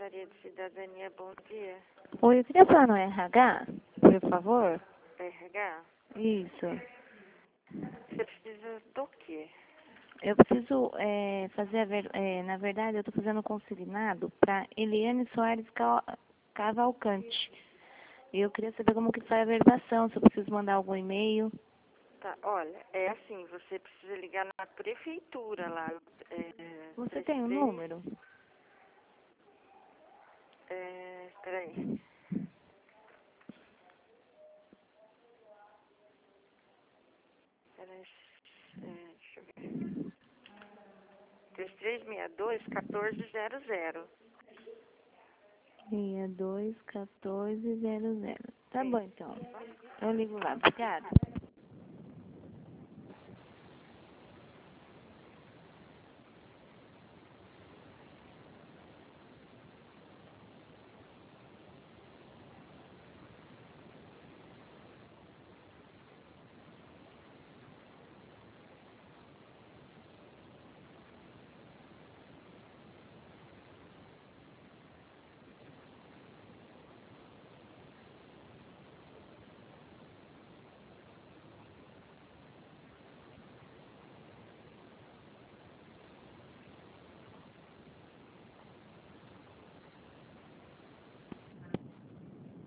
Secretaria de Cidadania, bom dia. Oi, eu queria falar no RH, por favor. RH? Isso. Você precisa do quê? Eu preciso fazer, na verdade, eu estou fazendo um consignado para Eliane Soares Cavalcante. E eu queria saber como que faz a averbação, se eu preciso mandar algum e-mail. Tá, olha, é assim, você precisa ligar na prefeitura lá. Você tem um 33, número? peraí. Peraí, deixa eu ver. 3362-1400. 621400. Tá bom, Sim. então. Eu ligo lá. Obrigada.